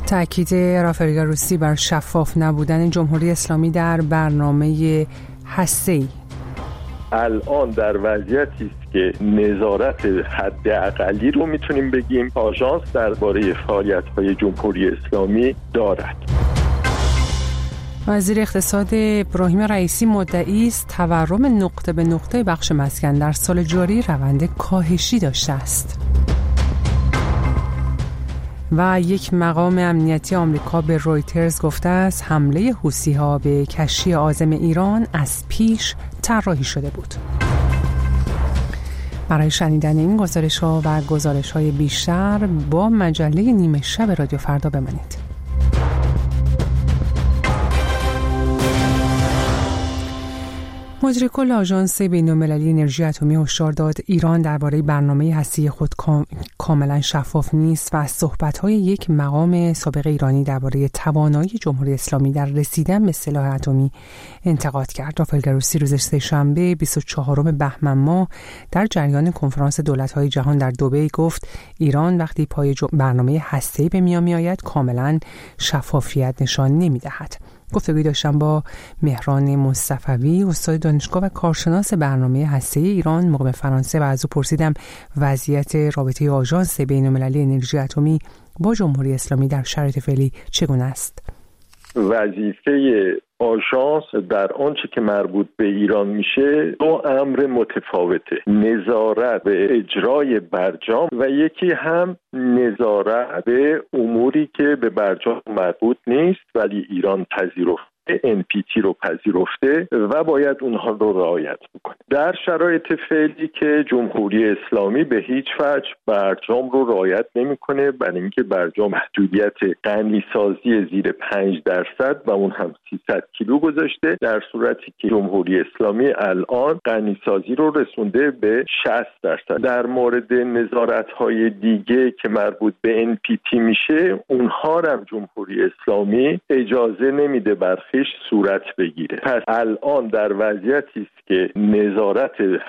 تأکید رافائل گروسی بر شفاف نبودن جمهوری اسلامی در برنامه هسته‌ای. الان در وضعیتی است که نظارت حداقلی رو میتونیم بگیم آژانس درباره فعالیت‌های جمهوری اسلامی دارد. وزیر اقتصاد ابراهیم رئیسی مدعی است تورم نقطه به نقطه بخش مسکن در سال جاری روند کاهشی داشته است. و یک مقام امنیتی آمریکا به رویترز گفته است حمله حوثی‌ها به کشتی عازم ایران از پیش طراحی شده بود. برای شنیدن این گزارش‌ها و گزارش‌های بیشتر با مجله نیمه شب رادیو فردا بمانید. مجری کل آژانس بین‌المللی انرژی اتمی هشدار داد ایران درباره برنامه هسته‌ای خود کاملا شفاف نیست و از صحبت‌های یک مقام سابق ایرانی درباره توانایی جمهوری اسلامی در رسیدن به سلاح اتمی انتقاد کرد. رافائل گروسی روز سه‌شنبه 24 بهمن ماه در جریان کنفرانس دولت‌های جهان در دبی گفت ایران وقتی پای برنامه هسته‌ای به میان می‌آید کاملا شفافیت نشان نمی‌دهد. گفتگوی داشتم با مهران مصطفوی استاد دانشگاه و کارشناس برنامه هسته‌ای ایران مقیم فرانسه و از او پرسیدم وضعیت رابطه آژانس بین‌المللی انرژی اتمی با جمهوری اسلامی در شرایط فعلی چگونه است؟ وظیفه آژانس در آنچه که مربوط به ایران میشه دو امر متفاوته: نظارت به اجرای برجام و یکی هم نظارت به اموری که به برجام مربوط نیست ولی ایران پذیرفته، NPT رو پذیرفته و باید اونها رو رعایت بکنه. در شرایط فعلی که جمهوری اسلامی به هیچ وجه برجام رو رعایت نمیکنه، برای اینکه برجام محدودیت غنیسازی زیر 5% و اون هم 300 کیلو گذاشته، در صورتی که جمهوری اسلامی الان غنیسازی رو رسونده به 60%. در مورد نظارت‌های دیگه که مربوط به NPT میشه، اونها هم جمهوری اسلامی اجازه نمیده برخیش صورت بگیره. پس الان در وضعیتی است که نظارت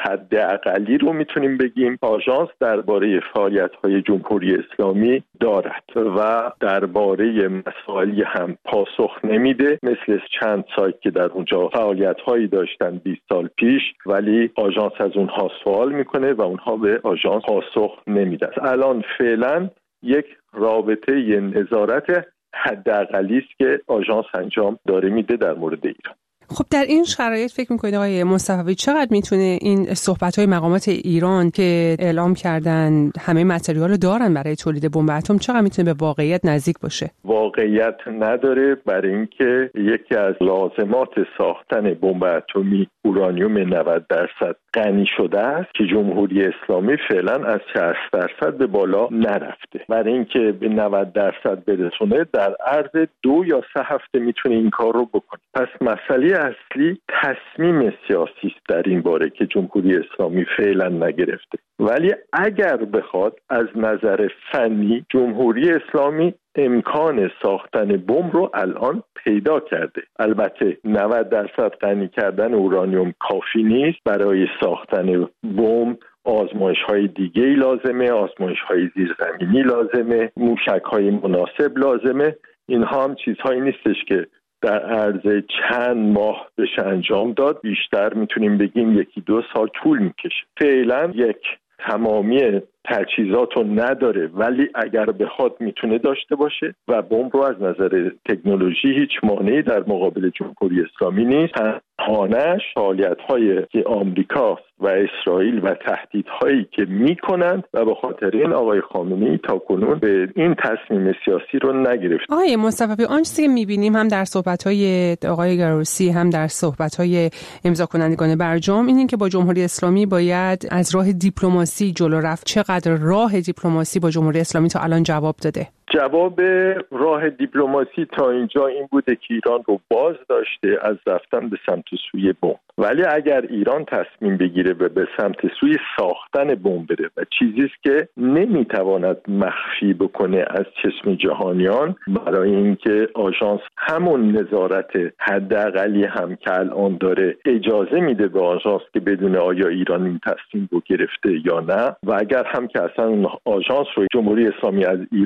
حداقلی رو میتونیم بگیم آژانس درباره فعالیت‌های جمهوری اسلامی دارد و درباره مسائلی هم پاسخ نمیده، مثل چند سایت که در اونجا فعالیت‌هایی داشتن 20 سال پیش ولی آژانس از اونها سوال میکنه و اونها به آژانس پاسخ نمیدن. الان فعلا یک رابطه نظارت حداقلی است که آژانس انجام داره میده در مورد ایران. خب در این شرایط فکر میکنید آقای مصطفوی چقدر میتونه این صحبت‌های مقامات ایران که اعلام کردن همه متریال رو دارن برای تولید بمب اتم چقدر میتونه به واقعیت نزدیک باشه؟ واقعیت نداره، برای اینکه یکی از لازمات ساختن بمب اتمی اورانیوم 90% غنی شده است که جمهوری اسلامی فعلا از 60% به بالا نرفته. برای اینکه به 90% برسونه در عرض 2 یا 3 هفته میتونه این کار رو بکنه. پس مسئله اصلی تصمیم سیاسی است در این باره که جمهوری اسلامی فعلا نگرفته. ولی اگر بخواد از نظر فنی جمهوری اسلامی امکان ساختن بمب رو الان پیدا کرده. البته 90% غنی کردن اورانیوم کافی نیست. برای ساختن بمب آزمایش‌های دیگه‌ای لازمه، آزمایش‌های زیرزمینی لازمه، موشک‌های مناسب لازمه. اینها هم چیزهایی نیستش که در عرض چند ماه بشه انجام داد. بیشتر میتونیم بگیم 1-2 سال طول میکشه. فعلا یک تمامی تجهیزات رو نداره ولی اگر بخواد میتونه داشته باشه و بمب رو از نظر تکنولوژی هیچ مانعی در مقابل جمهوری اسلامی نیست. خانه‌اش فعالیت‌های که آمریکا و اسرائیل و تهدیدهایی که میکنند و به خاطر این آقای خامنه‌ای تاکنون به این تصمیم سیاسی رو نگرفت. آقای مصطفی آنچه که میبینیم هم در صحبت‌های آقای گروسی هم در صحبت‌های امضا کنندگان برجام اینه که با جمهوری اسلامی باید از راه دیپلماسی جلو رفت. چقدر راه دیپلماسی با جمهوری اسلامی تا الان جواب داده؟ جواب راه دیپلماسی تا اینجا این بوده که ایران رو باز داشته از رفتن به سمت سوی بمب. ولی اگر ایران تصمیم بگیره به سمت سوی ساختن بمب بره و چیزی است که نمیتواند مخفی بکنه از چشم جهانیان، برای اینکه آژانس همون نظارت حداقلی هم که الان داره اجازه میده به آژانس که بدون آیا ایران این تصمیم رو گرفته یا نه، و اگر هم که اصلا آژانس رو جمهوری اسلامی از ایران بیرون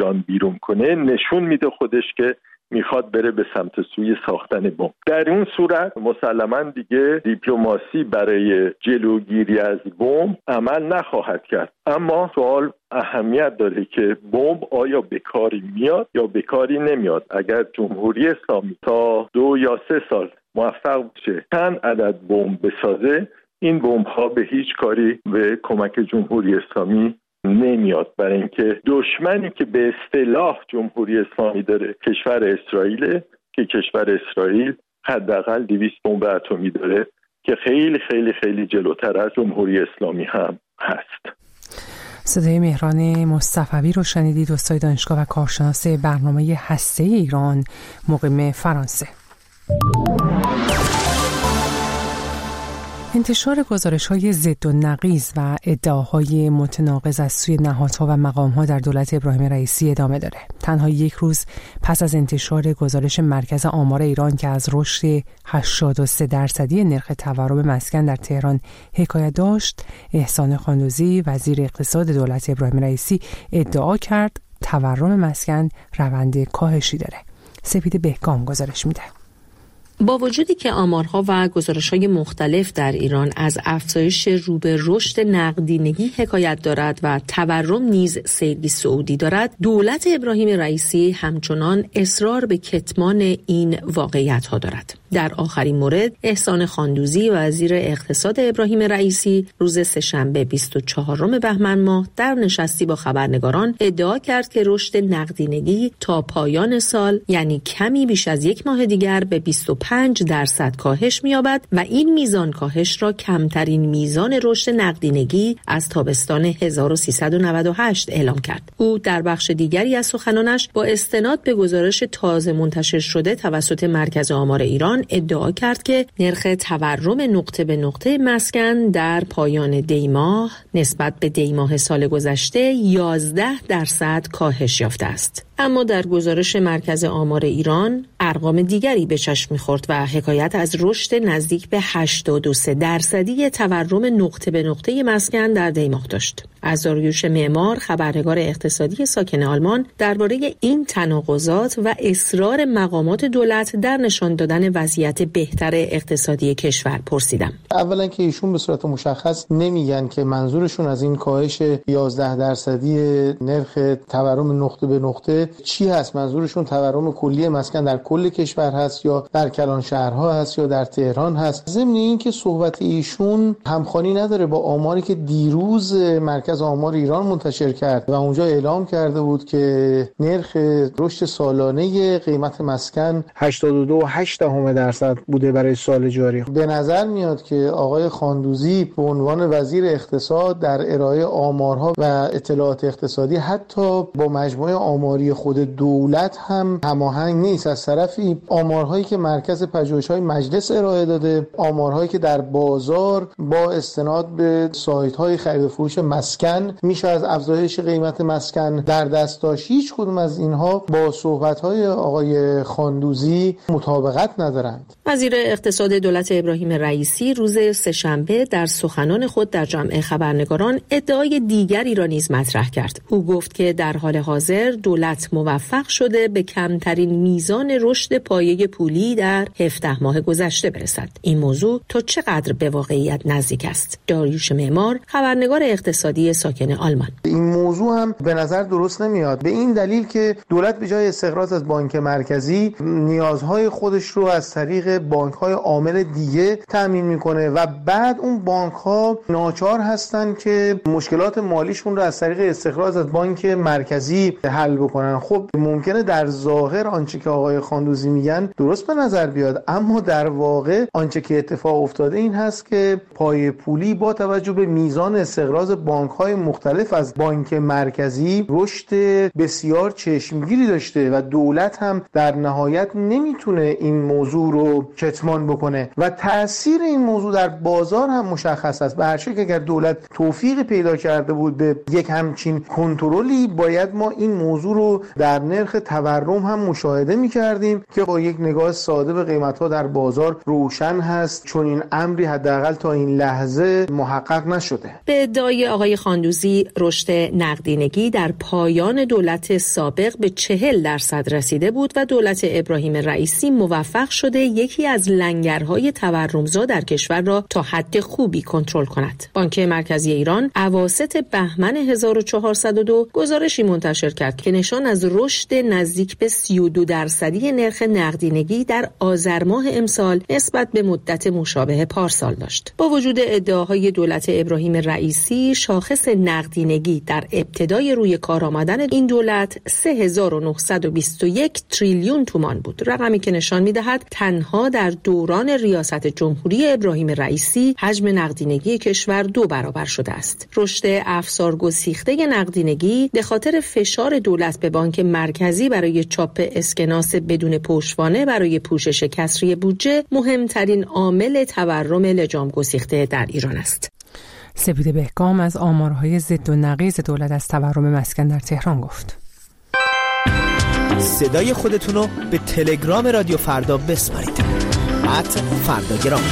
ترنم کنه نشون میده خودش که میخواد بره به سمت سوی ساختن بمب. در اون صورت مسلماً دیگه دیپلماسی برای جلوگیری از بمب عمل نخواهد کرد. اما سوال اهمیت داره که بمب آیا به کاری میاد یا به کاری نمیاد. اگر جمهوری اسلامی تا 2 یا 3 سال موفق بشه چند عدد بمب بسازه، این بمب ها به هیچ کاری به کمک جمهوری اسلامی نمیاد، برای اینکه دشمنی که به اصطلاح جمهوری اسلامی داره کشور اسرائیل، که کشور اسرائیل حداقل 200 بمب اتمی داره که خیلی خیلی خیلی جلوتر از جمهوری اسلامی هم هست. صدای مهران مصطفوی رو شنیدید، استاد دانشگاه و کارشناس برنامه هسته ایران، مقیم فرانسه. انتشار گزارش‌های ضد و نقیض و ادعاهای متناقض از سوی نهادها و مقام‌ها در دولت ابراهیم رئیسی ادامه داره. تنها 1 روز پس از انتشار گزارش مرکز آمار ایران که از رشد 83% نرخ تورم مسکن در تهران حکایت داشت، احسان خاندوزی وزیر اقتصاد دولت ابراهیم رئیسی ادعا کرد تورم مسکن روند کاهشی داره. سپید بهگام گزارش میده. با وجودی که آمارها و گزارش‌های مختلف در ایران از افزایش رو به رشد نقدینگی حکایت دارد و تورم نیز سیری صعودی دارد، دولت ابراهیم رئیسی همچنان اصرار به کتمان این واقعیت‌ها دارد. در آخرین مورد، احسان خاندوزی وزیر اقتصاد ابراهیم رئیسی روز سه‌شنبه 24 بهمن ماه در نشستی با خبرنگاران ادعا کرد که رشد نقدینگی تا پایان سال، یعنی کمی بیش از 1 ماه دیگر، به 25% کاهش می‌یابد و این میزان کاهش را کمترین میزان رشد نقدینگی از تابستان 1398 اعلام کرد. او در بخش دیگری از سخنانش با استناد به گزارش تازه منتشر شده توسط مرکز آمار ایران ادعا کرد که نرخ تورم نقطه به نقطه مسکن در پایان دی ماه نسبت به دی ماه سال گذشته 11% کاهش یافته است. اما در گزارش مرکز آمار ایران ارقام دیگری به چشم می‌خورد و حکایت از رشد نزدیک به 83% تورم نقطه به نقطه مسکن در دی ماه داشت. از داریوش معمار، خبرنگار اقتصادی ساکن آلمان، درباره این تناقضات و اصرار مقامات دولت در نشان دادن وضعیت بهتر اقتصادی کشور پرسیدم. اولا که ایشون به صورت مشخص نمیگن که منظورشون از این کاهش 11% نرخ تورم نقطه به نقطه چی هست. منظورشون تورم کلی مسکن در کل کشور هست یا در کلان شهرها هست یا در تهران هست. ضمن این که صحبت ایشون همخوانی نداره با آماری که دیروز مرکز آمار ایران منتشر کرد و اونجا اعلام کرده بود که نرخ رشد سالانه قیمت مسکن 82.8% بوده برای سال جاری. به نظر میاد که آقای خاندوزی به عنوان وزیر اقتصاد در ارائه آمارها و اطلاعات اقتصادی حتی با مجموعه آماری خود دولت هم هماهنگ نیست. از طرفی آمارهایی که مرکز پژوهش‌های مجلس ارائه داده، آمارهایی که در بازار با استناد به سایت‌های خرید و فروش مسکن میشه از افزایش قیمت مسکن در دست داشت، هیچ کدوم از اینها با صحبت‌های آقای خاندوزی مطابقت ندارند. وزیر اقتصاد دولت ابراهیم رئیسی روز سه‌شنبه در سخنان خود در جمع خبرنگاران ادعای دیگری را نیز مطرح کرد. او گفت که در حال حاضر دولت موفق شده به کمترین میزان رشد پایه پولی در 17 ماه گذشته برسد. این موضوع تا چقدر به واقعیت نزدیک است؟ داریوش معمار، خبرنگار اقتصادی ساکن آلمان: این موضوع هم به نظر درست نمیاد، به این دلیل که دولت به جای استقراض از بانک مرکزی نیازهای خودش رو از طریق بانک‌های عامل دیگه تامین میکنه و بعد اون بانک‌ها ناچار هستن که مشکلات مالیشون رو از طریق استقراض از بانک مرکزی حل بکنن. خب ممکنه در ظاهر آنچه که آقای خاندوزی میگن درست به نظر بیاد، اما در واقع آنچه که اتفاق افتاده این هست که پایه پولی با توجه به میزان استقراض بانک‌های مختلف از بانک مرکزی رشد بسیار چشمگیری داشته و دولت هم در نهایت نمیتونه این موضوع رو کتمان بکنه و تأثیر این موضوع در بازار هم مشخص است. به هر شکل اگر دولت توفیق پیدا کرده بود به یک همچین کنترلی، باید ما این موضوع رو رو در نرخ تورم هم مشاهده می‌کردیم که با یک نگاه ساده به قیمت‌ها در بازار روشن هست، چون این امری حداقل تا این لحظه محقق نشده. به ادعای آقای خاندوزی، رشد نقدینگی در پایان دولت سابق به 40% رسیده بود و دولت ابراهیم رئیسی موفق شده یکی از لنگرهای تورمزا در کشور را تا حد خوبی کنترل کند. بانک مرکزی ایران اواسط بهمن 1402 گزارشی منتشر کرد که نشان از رشد نزدیک به 32% نرخ نقدینگی در آذر ماه امسال نسبت به مدت مشابه پارسال داشت. با وجود ادعاهای دولت ابراهیم رئیسی، شاخص نقدینگی در ابتدای روی کار آمدن این دولت 3921 تریلیون تومان بود، رقمی که نشان می‌دهد تنها در دوران ریاست جمهوری ابراهیم رئیسی حجم نقدینگی کشور 2 برابر شده است. رشد افزارگسیخته نقدینگی به خاطر فشار دولت به بانک مرکزی برای چاپ اسکناس بدون پشتوانه برای پوشش کسری بودجه مهمترین عامل تورم لجام گسیخته در ایران است. سپید بهگام از آمارهای ضد و نقیض دولت از تورم مسکن در تهران گفت. صدای خودتون رو به تلگرام رادیو فردا بسپارید. @فرداگرام.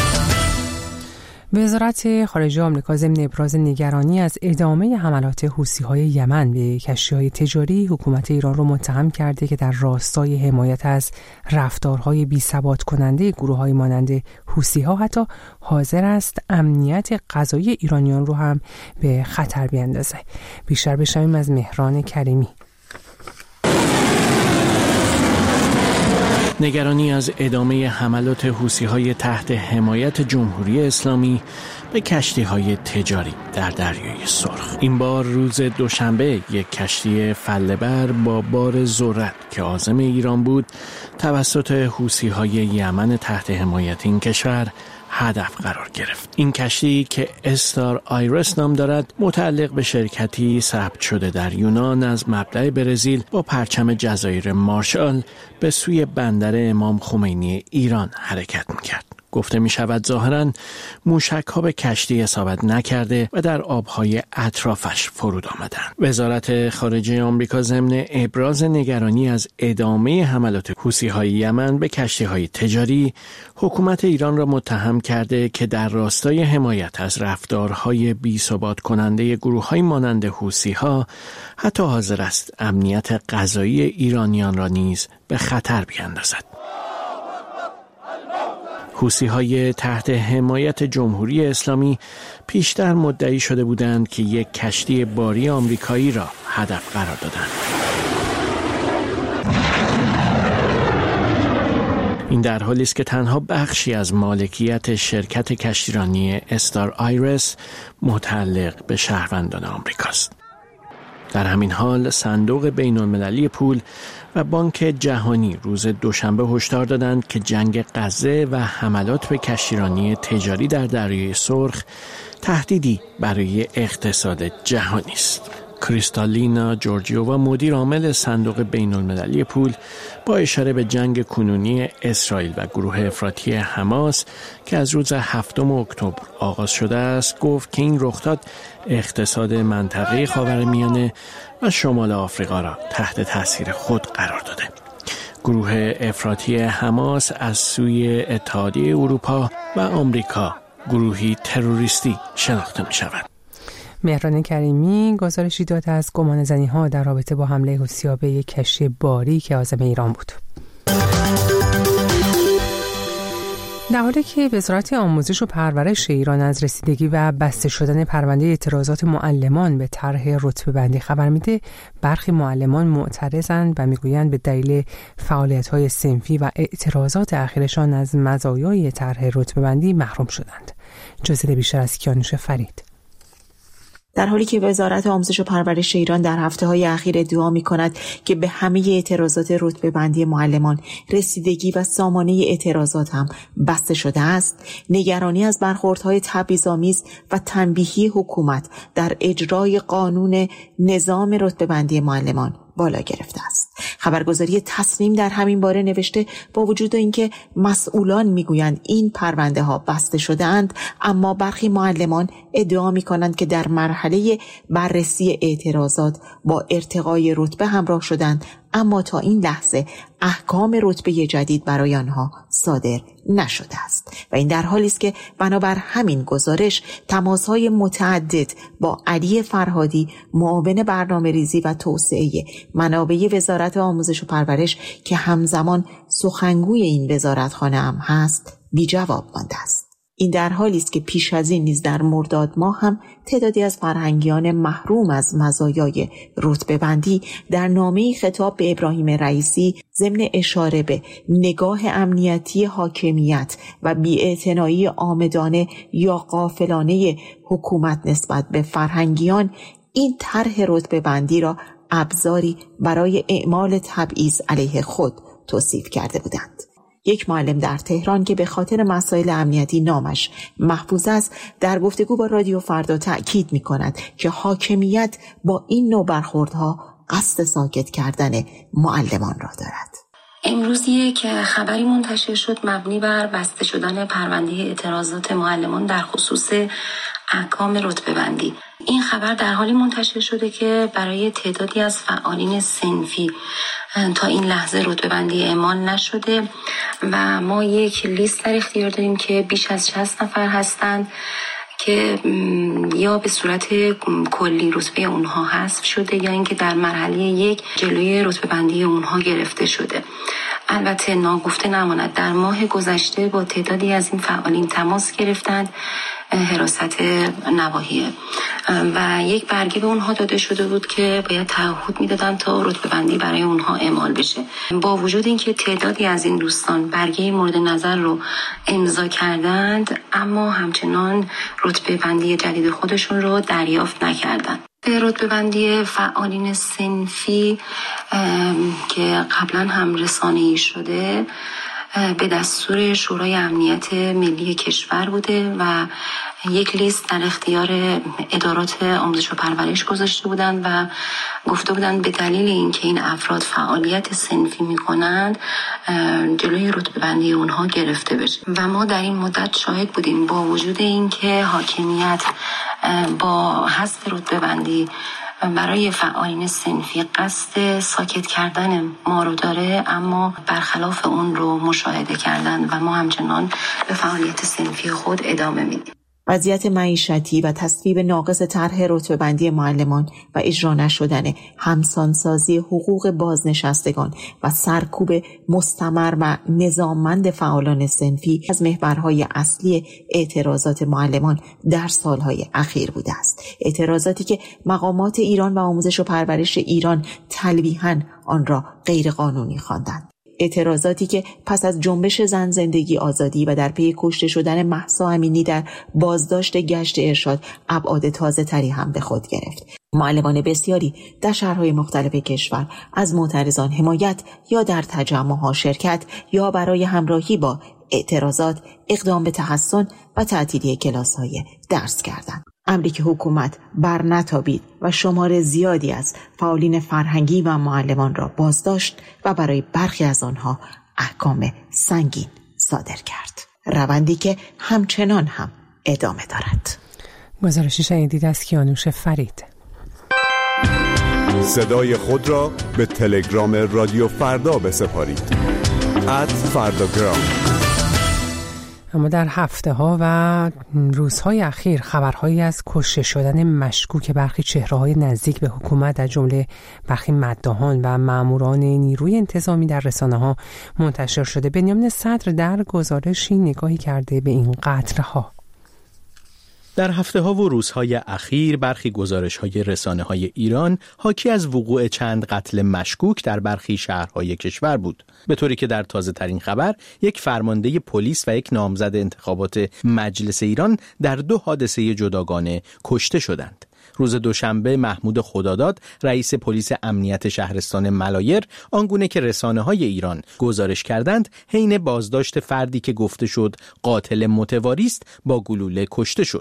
وزارت خارجه آمریکا ضمن ابراز نگرانی از ادامه حملات حوثی‌های یمن به کشتی‌های تجاری، حکومت ایران را متهم کرده که در راستای حمایت از رفتارهای بی‌ثبات کننده گروه‌های مانند حوثی‌ها حتی حاضر است امنیت غذایی ایرانیان رو هم به خطر بیندازه. بیشتر بشنویم از مهران کریمی. نگرانی از ادامه حملات حوثی‌های تحت حمایت جمهوری اسلامی به کشتی‌های تجاری در دریای سرخ. این بار روز دوشنبه یک کشتی فله‌بر با بار ذرت که عازم ایران بود توسط حوثی‌های یمن تحت حمایت این کشور هدف قرار گرفت. این کشتی که استار آیرس نام دارد متعلق به شرکتی ثبت شده در یونان از مبدأ برزیل با پرچم جزایر مارشال به سوی بندر امام خمینی ایران حرکت می‌کرد. گفته می شود ظاهراً موشک ها به کشتی اصابت نکرده و در آبهای اطرافش فرود آمدند. وزارت خارجه آمریکا ضمن ابراز نگرانی از ادامه حملات حوثی‌های یمن به کشتی‌های تجاری، حکومت ایران را متهم کرده که در راستای حمایت از رفتارهای بی‌ثبات کننده گروه‌های مانند حوثی‌ها حتی حاضر است امنیت غذایی ایرانیان را نیز به خطر بیندازد. حوثی‌های تحت حمایت جمهوری اسلامی پیشتر مدعی شده بودند که یک کشتی باری آمریکایی را هدف قرار دادند. این در حالی است که تنها بخشی از مالکیت شرکت کشتیرانی استار آیرس متعلق به شهروندان آمریکاست. در همین حال صندوق بین‌المللی پول و بانک جهانی روز دوشنبه هشدار دادند که جنگ غزه و حملات به کشتیرانی تجاری در دریای سرخ تهدیدی برای اقتصاد جهانی است. کریستالینا جورجیووا مدیر عامل صندوق بین‌المللی پول با اشاره به جنگ کنونی اسرائیل و گروه افراطی حماس که از روز 7 اکتبر آغاز شده است گفت که این رخداد اقتصاد منطقه خاورمیانه و شمال آفریقا را تحت تاثیر خود قرار داده. گروه افراطی حماس از سوی اتحادیه اروپا و آمریکا گروهی تروریستی شناخته می شود. مهران کریمی گزارشی داد از گمانه‌زنی‌ها در رابطه با حمله حوثی‌ها به یک کشتی باری که عازم ایران بود. در حالی که وزارت آموزش و پرورش ایران از رسیدگی و بسته شدن پرونده اعتراضات معلمان به طرح رتبه‌بندی خبر میده، برخی معلمان معترضند و میگویند به دلیل فعالیت‌های صنفی و اعتراضات اخیرشان از مزایای طرح رتبه‌بندی محروم شدند. جزئیات بیشتر از کیانوش فرید. در حالی که وزارت آموزش و پرورش ایران در هفته‌های اخیر ادعا می‌کند که به همه اعتراضات رتبه‌بندی معلمان رسیدگی و سامانه اعتراضات هم بسته شده است، نگرانی از برخوردهای تبعیض‌آمیز و تنبیهی حکومت در اجرای قانون نظام رتبه‌بندی معلمان بالا گرفته است. خبرگزاری تصنیم در همین باره نوشته با وجود اینکه مسئولان میگویند این پرونده ها بسته شده‌اند، اما برخی معلمان ادعا میکنند که در مرحله بررسی اعتراضات با ارتقای رتبه همراه شدند، اما تا این لحظه احکام رتبه جدید برای آنها صادر نشده است و این در حالی است که بنابر همین گزارش تماس‌های متعدد با علی فرهادی، معاون برنامه‌ریزی و توسعه منابع وزارت آموزش و پرورش که همزمان سخنگوی این وزارتخانه هم هست بی جواب مانده است. این در حالی است که پیش از این نیز در مرداد ماه هم تعدادی از فرهنگیان محروم از مزایای رتبه بندی در نامه‌ای خطاب به ابراهیم رئیسی ضمن اشاره به نگاه امنیتی حاکمیت و بی‌اعتنایی عامدانه یا غافلانه حکومت نسبت به فرهنگیان این طرح رتبه بندی را ابزاری برای اعمال تبعیض علیه خود توصیف کرده بودند. یک معلم در تهران که به خاطر مسائل امنیتی نامش محفوظ است در گفتگو با رادیو فردا تأکید می‌کند که حاکمیت با این نوع برخوردها قصد ساکت کردن معلمان را دارد. امروز یک خبری منتشر شد مبنی بر بسته شدن پرونده اعتراضات معلمان در خصوص احکام رتبه بندی. این خبر در حالی منتشر شده که برای تعدادی از فعالین صنفی تا این لحظه رتبه بندی اعمال نشده و ما یک لیست در اختیار داریم که بیش از 60 نفر هستند که یا به صورت کلی رتبه اونها حذف شده یا اینکه در مرحله یک جلوی رتبه بندی اونها گرفته شده. البته ناگفته نماند در ماه گذشته با تعدادی از این فعالین تماس گرفتند حراست نواحیه و یک برگه به اونها داده شده بود که باید تعهد میدادن تا رتبه بندی برای اونها اعمال بشه. با وجود اینکه تعدادی از این دوستان برگه مورد نظر رو امضا کردند، اما همچنان رتبه بندی جدید خودشون رو دریافت نکردند. به رتبه بندی فعالین صنفی که قبلا هم رسانه‌ای شده به دستور شورای امنیت ملی کشور بوده و یک لیست در اختیار ادارات آموزش و پرورش گذاشته بودند و گفته بودند به دلیل اینکه این افراد فعالیت صنفی میکنند جلوی رتبه بندی اونها گرفته بشه و ما در این مدت شاهد بودیم با وجود اینکه حاکمیت با حذف رتبه بندی برای فعالین صنفی قصد ساکت کردن ما رو داره، اما برخلاف اون رو مشاهده کردن و ما همچنان به فعالیت صنفی خود ادامه میدیم. وضعیت معیشتی و تصویب ناقص طرح رتبه بندی معلمان و اجرا نشدن همسانسازی حقوق بازنشستگان و سرکوب مستمر و نظاممند فعالان صنفی از محورهای اصلی اعتراضات معلمان در سالهای اخیر بوده است. اعتراضاتی که مقامات ایران و آموزش و پرورش ایران تلویحاً آن را غیرقانونی خواندند. اعتراضاتی که پس از جنبش زن زندگی آزادی و در پی کشته شدن مهسا امینی در بازداشت گشت ارشاد ابعاد تازه تری هم به خود گرفت. معلمان بسیاری در شهرهای مختلف کشور از معترضان حمایت یا در تجمعها شرکت یا برای همراهی با اعتراضات اقدام به تحسن و تعطیلی کلاس‌های درس کردند. امری که حکومت بر نتابید و شمار زیادی از فعالین فرهنگی و معلمان را بازداشت و برای برخی از آنها احکام سنگین صادر کرد. روندی که همچنان هم ادامه دارد. گزارشی شنیدید از کیانوش فرید. صدای خود را به تلگرام رادیو فردا بسپارید. @فرداگرام. اما در هفته‌ها و روزهای اخیر خبرهایی از کشته شدن مشکوک برخی چهره‌های نزدیک به حکومت در جمله برخی مداحان و ماموران نیروی انتظامی در رسانه‌ها منتشر شده. بنیامین صدر در گزارشی نگاهی کرده به این قتل‌ها. در هفته‌ها و روزهای اخیر برخی گزارش‌های رسانه‌های ایران حاکی از وقوع چند قتل مشکوک در برخی شهرهای کشور بود، به طوری که در تازه‌ترین خبر یک فرمانده پلیس و یک نامزد انتخابات مجلس ایران در 2 حادثه جداگانه کشته شدند. روز دوشنبه محمود خداداد رئیس پلیس امنیت شهرستان ملایر آنگونه که رسانه‌های ایران گزارش کردند حین بازداشت فردی که گفته شد قاتل متواری است با گلوله کشته شد.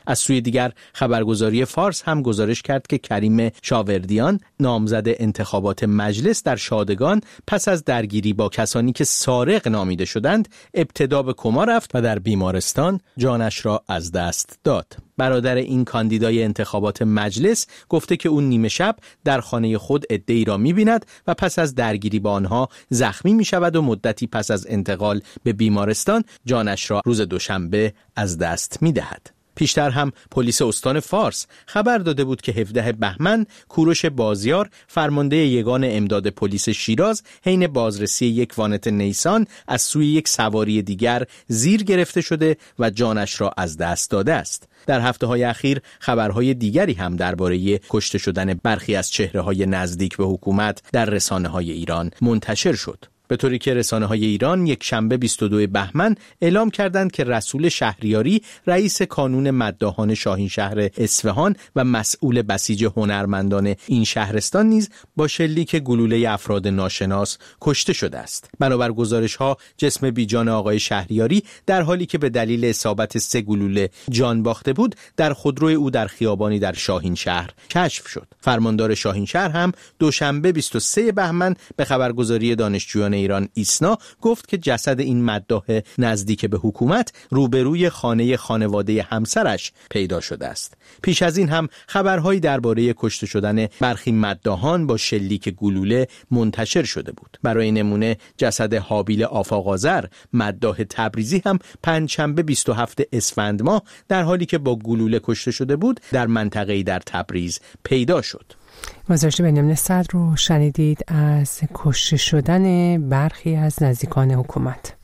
از سوی دیگر خبرگزاری فارس هم گزارش کرد که کریم شاوردیان نامزد انتخابات مجلس در شادگان پس از درگیری با کسانی که سارق نامیده شدند ابتدا به کما رفت و در بیمارستان جانش را از دست داد. برادر این کاندیدای انتخابات مجلس گفته که اون نیمه شب در خانه خود عده‌ای را می‌بیند و پس از درگیری با آنها زخمی می‌شود و مدتی پس از انتقال به بیمارستان جانش را روز دوشنبه از دست می‌دهد. پیشتر هم پلیس استان فارس خبر داده بود که 17 بهمن کوروش بازیار فرمانده یگان امداد پلیس شیراز حین بازرسی یک وانت نیسان از سوی یک سواری دیگر زیر گرفته شده و جانش را از دست داده است. در هفته‌های اخیر خبرهای دیگری هم درباره کشته شدن برخی از چهره‌های نزدیک به حکومت در رسانه‌های ایران منتشر شد. به طوری که رسانه‌های ایران یک شنبه 22 بهمن اعلام کردند که رسول شهریاری رئیس کانون مداحان شاهین شهر اصفهان و مسئول بسیج هنرمندان این شهرستان نیز با شلیک گلوله افراد ناشناس کشته شده است. بنابر گزارش‌ها جسم بیجان آقای شهریاری در حالی که به دلیل اصابت 3 گلوله جان باخته بود در خودروی او در خیابانی در شاهین شهر کشف شد. فرماندار شاهین شهر هم دوشنبه 23 بهمن به خبرگزاری دانشجویان ایران ایسنا گفت که جسد این مداح نزدیک به حکومت روبروی خانه خانواده همسرش پیدا شده است. پیش از این هم خبرهایی درباره کشته شدن برخی مداحان با شلیک گلوله منتشر شده بود. برای نمونه جسد حابیل آفاق‌آذر مداح تبریزی هم پنجشنبه 27 اسفند ماه در حالی که با گلوله کشته شده بود در منطقه‌ای در تبریز پیدا شد. گزارش بنیامین صدر رو شنیدید از کشته شدن برخی از نزدیکان حکومت.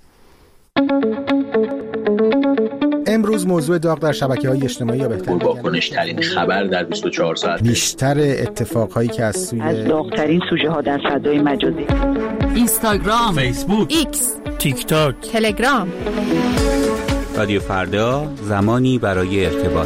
امروز موضوع داغ در شبکه‌های اجتماعی یا بهتر واکنش‌ترین خبر در 24 ساعت، بیشتر اتفاقهایی که از داغ‌ترین سوژه‌ها در فضای مجازی، اینستاگرام، فیسبوک، ایکس، تیک تاک، تلگرام. رادیو فردا، زمانی برای ارتباط.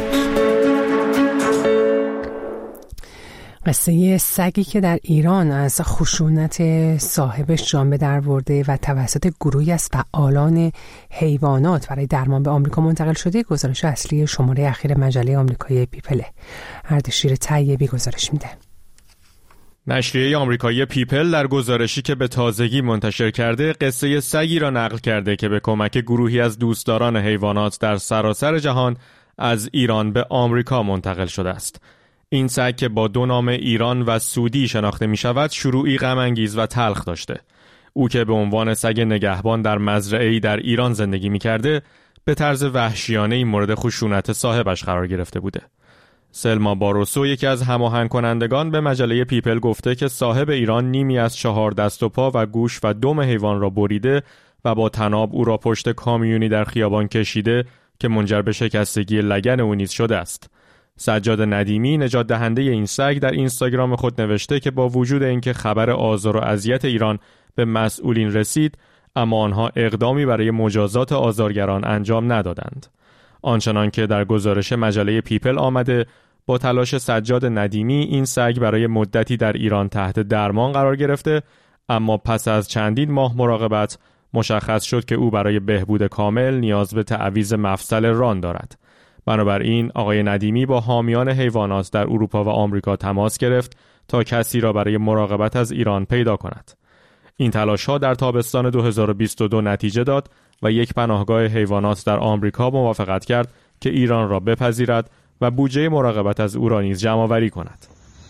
قصه سگی که در ایران از خشونت صاحبش جان به در برده و توسط گروهی از فعالان حیوانات برای درمان به آمریکا منتقل شده گزارش اصلی شماره اخیر مجله آمریکایی پیپل. اردشیر طیبی گزارش میده. نشریه آمریکایی پیپل در گزارشی که به تازگی منتشر کرده قصه سگی را نقل کرده که به کمک گروهی از دوستداران حیوانات در سراسر جهان از ایران به آمریکا منتقل شده است. این سگ که با 2 نام ایران و سعودی شناخته می شود شروعی غم انگیز و تلخ داشته. او که به عنوان سگ نگهبان در مزرعه‌ای در ایران زندگی می کرده به طرز وحشیانه‌ای مورد خشونت صاحبش قرار گرفته بوده. سلما باروسو یکی از هماهنگ کنندگان به مجله پیپل گفته که صاحب ایران نیمی از 4 دست و پا و گوش و دم حیوان را بریده و با طناب او را پشت کامیونی در خیابان کشیده که منجر به شکستگی لگن او نیز شده است. سجاد ندیمی نجات دهنده این سگ در اینستاگرام خود نوشته که با وجود اینکه خبر آزار و اذیت ایران به مسئولین رسید اما آنها اقدامی برای مجازات آزارگران انجام ندادند. آنچنان که در گزارش مجله پیپل آمده با تلاش سجاد ندیمی این سگ برای مدتی در ایران تحت درمان قرار گرفته اما پس از چندین ماه مراقبت مشخص شد که او برای بهبود کامل نیاز به تعویض مفصل ران دارد. بنابراین آقای ندیمی با حامیان حیوانات در اروپا و آمریکا تماس گرفت تا کسی را برای مراقبت از ایران پیدا کند. این تلاش‌ها در تابستان 2022 نتیجه داد و یک پناهگاه حیوانات در آمریکا موافقت کرد که ایران را بپذیرد و بودجه مراقبت از او را نیز جمع‌آوری کند.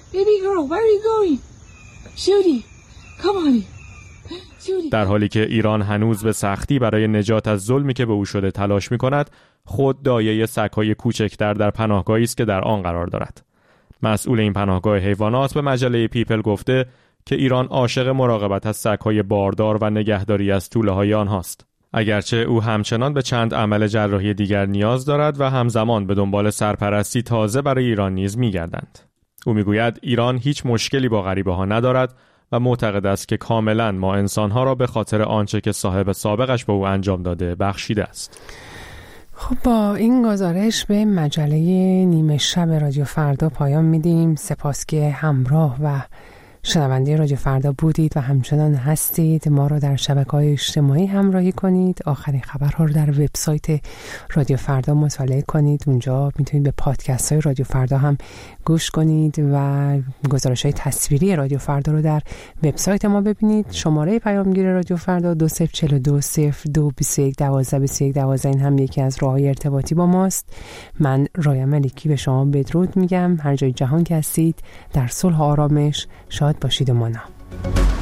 در حالی که ایران هنوز به سختی برای نجات از ظلمی که به او شده تلاش می‌کند، خود دایه سگ‌های کوچکتر در پناهگاهی است که در آن قرار دارد. مسئول این پناهگاه حیوانات به مجله پیپل گفته که ایران عاشق مراقبت از سگ‌های باردار و نگهداری از توله‌های آنهاست. اگرچه او همچنان به چند عمل جراحی دیگر نیاز دارد و همزمان به دنبال سرپرستی تازه برای ایران نیز می‌گردند. او می‌گوید ایران هیچ مشکلی با غریبه‌ها ندارد و معتقد است که کاملا ما انسان‌ها را به خاطر آنچه که صاحب سابقش به او انجام داده بخشیده است. خب با این گزارش به مجله نیمه شب رادیو فردا پایان میدیم. سپاس که همراه و شنونده رادیو فردا بودید و همچنان هستید. ما رو در شبکه‌های اجتماعی همراهی کنید. آخرین خبرها رو در وبسایت رادیو فردا مطالعه کنید. اونجا میتونید به پادکست‌های رادیو فردا هم گوش کنید و گزارش‌های تصویری رادیو فردا رو در وبسایت ما ببینید. شماره پیامگیر رادیو فردا 2042 0221 12 این هم یکی از راه‌های ارتباطی با ماست. من رایم ملکی به شما بدرود میگم. هر جای جهان که هستید در صلح و آرامش شاد باشید و مانا.